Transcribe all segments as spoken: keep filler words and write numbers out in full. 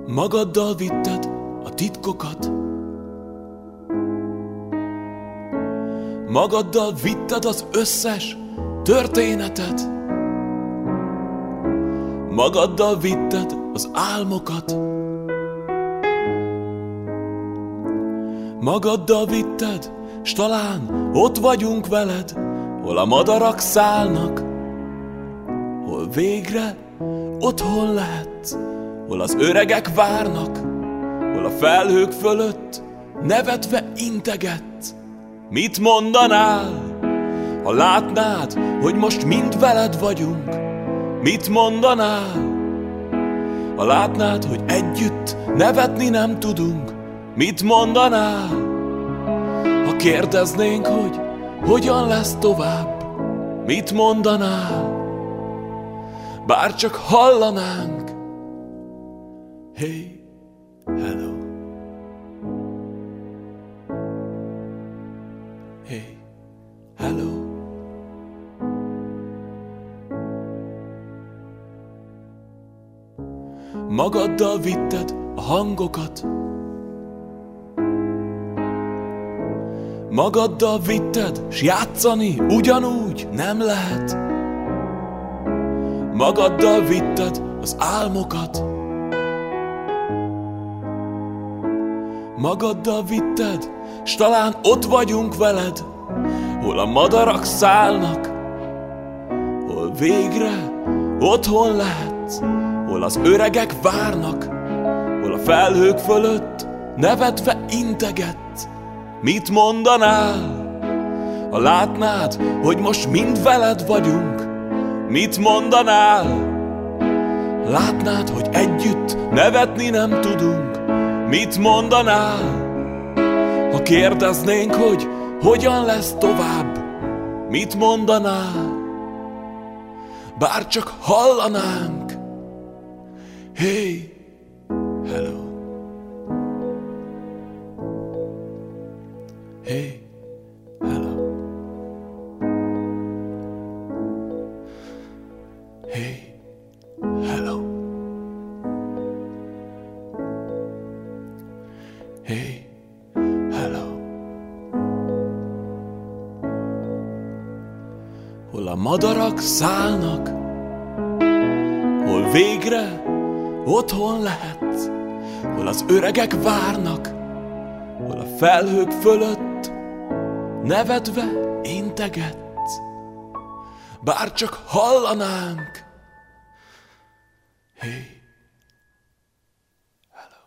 Magaddal vitted a titkokat, magaddal vitted az összes történetet, magaddal vitted az álmokat, magaddal vitted, s talán ott vagyunk veled, hol a madarak szállnak, hol végre otthon lehetsz, hol az öregek várnak, hol a felhők fölött nevetve integetsz. Mit mondanál, ha látnád, hogy most mind veled vagyunk? Mit mondanál, ha látnád, hogy együtt nevetni nem tudunk? Mit mondanál, ha kérdeznénk, hogy hogyan lesz tovább? Mit mondanál, bár csak hallanánk? Hey, hello. Hey, hello. Magaddal vitted a hangokat, magaddal vitted, s játszani ugyanúgy nem lehet. Magaddal vitted az álmokat, magaddal vitted, s talán ott vagyunk veled, hol a madarak szállnak, hol végre otthon lehetsz, hol az öregek várnak, hol a felhők fölött nevetve integetsz. Mit mondanál, ha látnád, hogy most mind veled vagyunk? Mit mondanál, látnád, hogy együtt nevetni nem tudunk? Mit mondanál, ha kérdeznénk, hogy hogyan lesz tovább? Mit mondanál, bár csak hallanánk? Hey, hello. Hey, hello. Hey, hello. Hey, hello. Hol a madarak szállnak, hol végre otthon lehetsz, hol az öregek várnak, hol a felhők fölött nevetve integetsz, bár csak hallanánk. Hey, hello.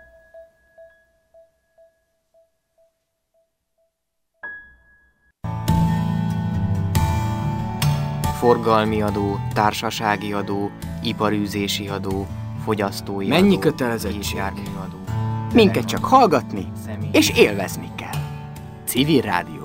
Forgalmi adó, társasági adó, iparűzési adó, fogyasztói Mennyi adó, kötelezettség? járműadó. Minket csak hallgatni és élvezni kell. Civil rádióadó.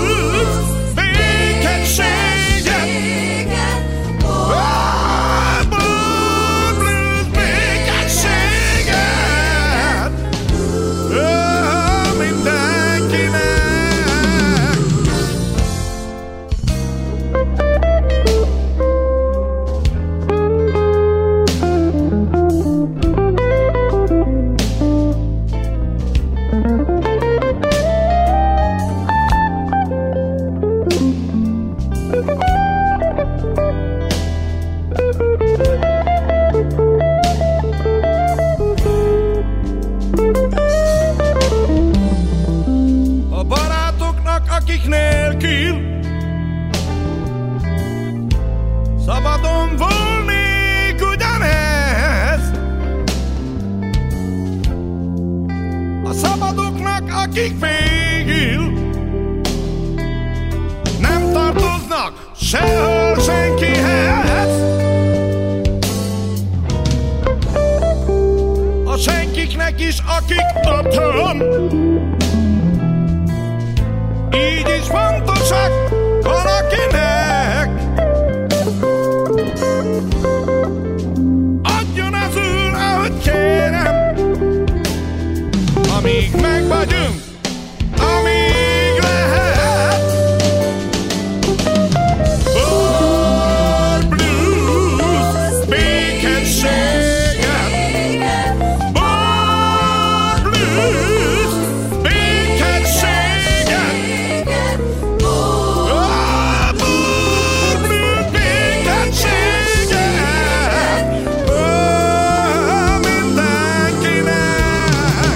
Blues, békességet, akik végül nem tartoznak sehol senkihez. A senkiknek is, akik otthon így is fontosak valakinek. Adjon azul, ahogy kérem, amíg meg vagyunk, amíg lehet. For blues, békességet. For blues, békességet. Oh, for blues, békességet. Oh, mindenkinek.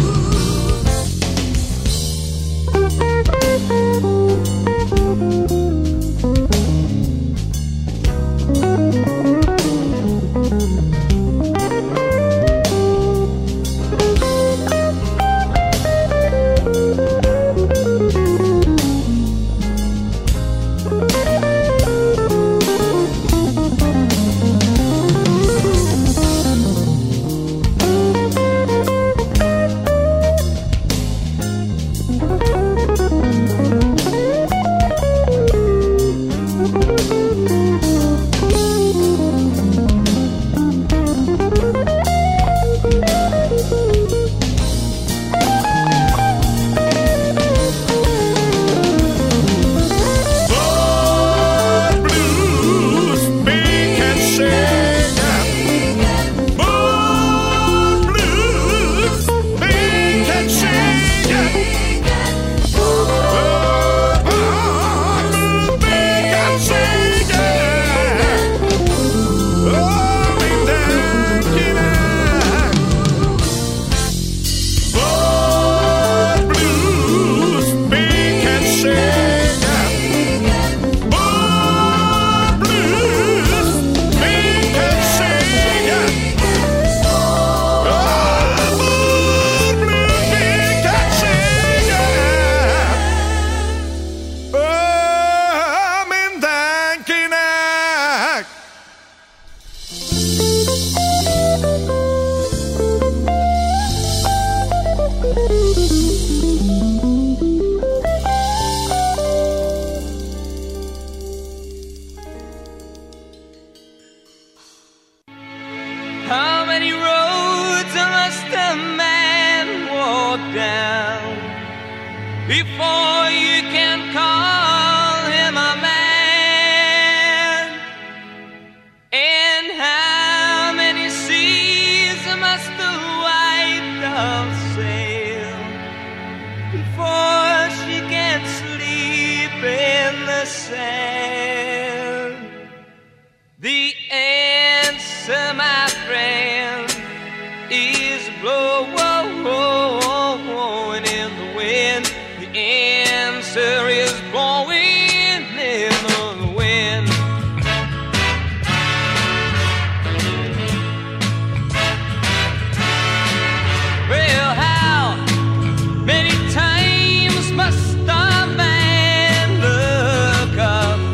For blues, békességet. For blues, békességet. For blues, békességet. Oh, mindenkinek. For blues, békességet. For blues, békességet. Oh, for blues, békességet. Oh, mindenkinek. How many roads must a man walk down before you can call him a man? And how many seas must the white dove sail before she can sleep in the sand? The answer, my friend, is blowing in the wind. The answer is blowing in the wind. Well, how many times must a man look up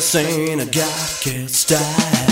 This ain't a guy kid style.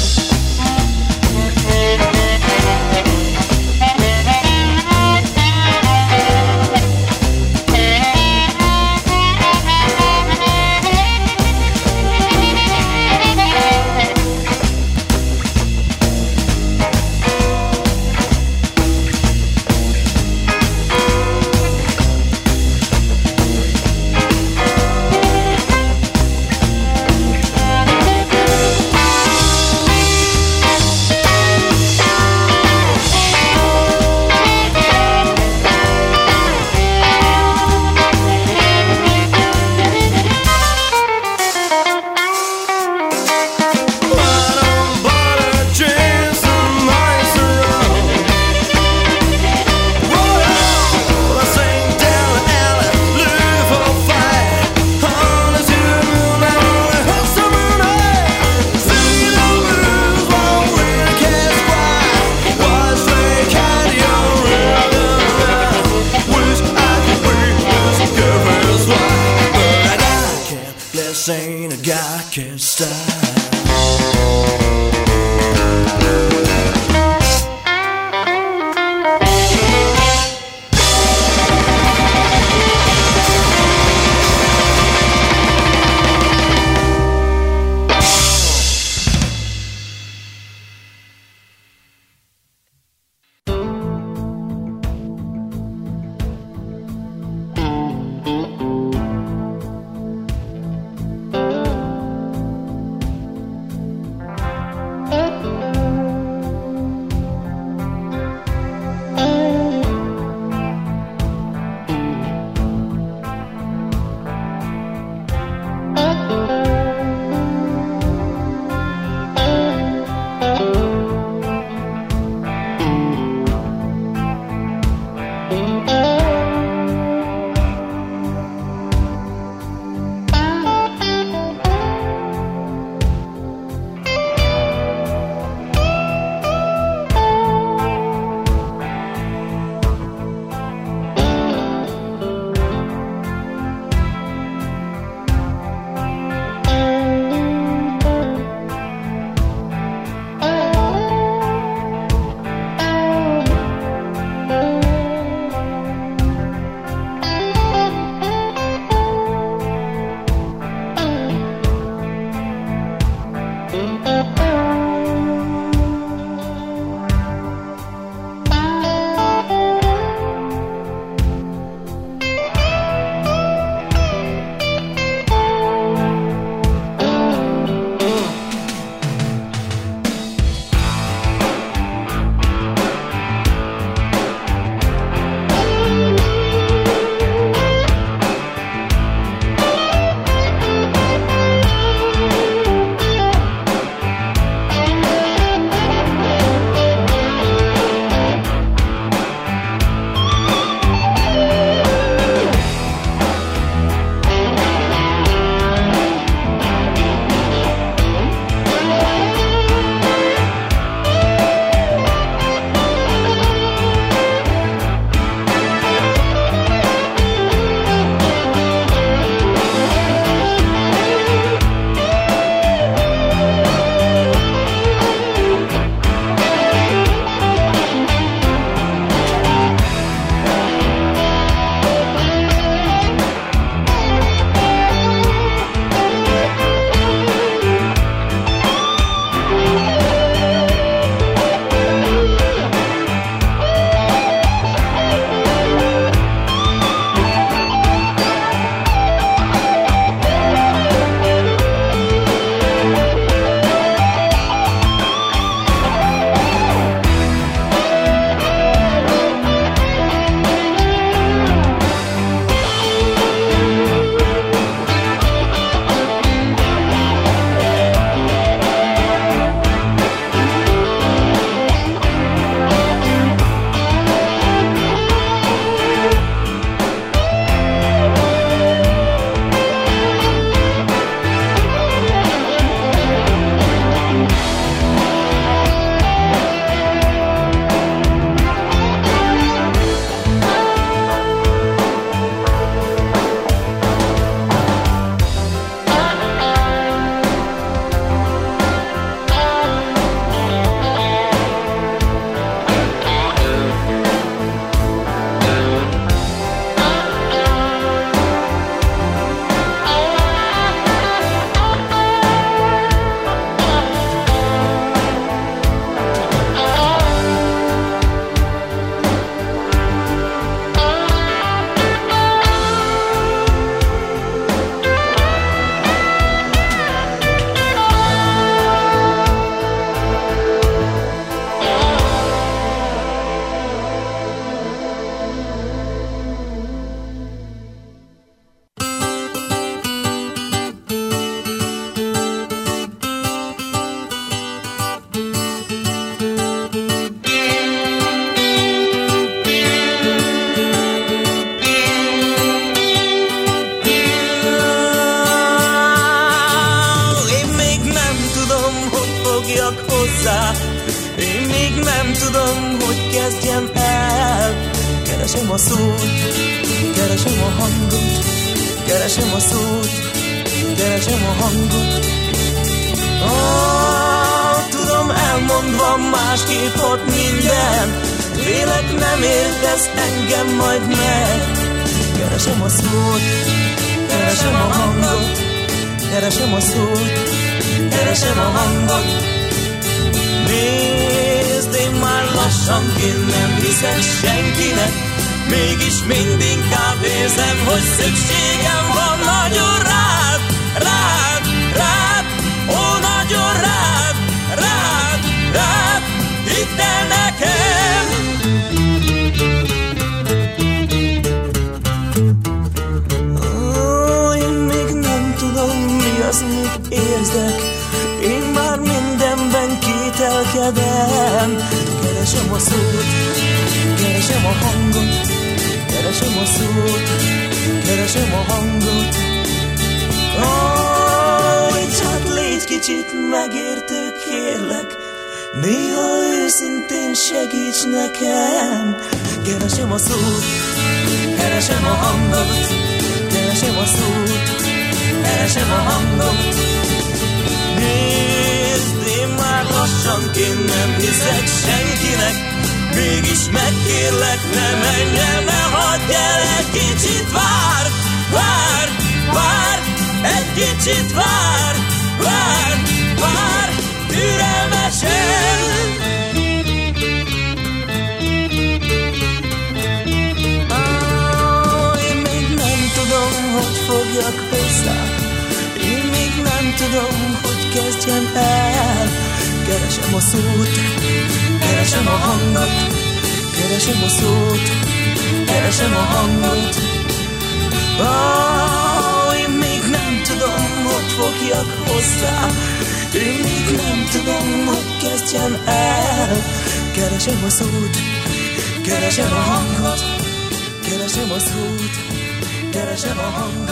This ain't a guy can style. Keresem a szót, keresem a hangot, keresem a szót, keresem a hangot. Ah, tudom, elmondva másképp ott minden, vélek nem értesz engem majd meg. Keresem a szót, keresem a hangot, keresem a szót, keresem a hangot. Nézd, én már lassanként nem hiszek senkinek, mégis mindinkább érzem, hogy szükségem van nagyon rád, rád, rád, ó, nagyon rád, rád, rád, hidd el nekem. Ó, én még nem tudom, mi az, mit érzek, én már mindenben kételkedem. Keresem a szót, keresem a hangot, keresem a szót, keresem a hangot. Ó, csak légy kicsit megértő, kérlek, néha őszintén segíts nekem. Keresem a szót, keresem a hangot, keresem a szót, keresem a hangot. Nézd, én már lassanként nem hiszek senkinek, mégis megkérlek, ne menj el, ne hagyj el, egy kicsit vár, vár, vár, egy kicsit vár, vár, vár, türelmesen. Ah, én még nem tudom, hogy fogjak hozzá, én még nem tudom, hogy kezdjem el. Keresem a szót, keresem a hangot, keresem a szót, keresem a hangot. Ah, én még nem tudom, hogy fogjak hozzá, én még nem tudom, hogy kezdjem el. Keresem a szót, keresem a hangot, keresem a szót, keresem a hangot.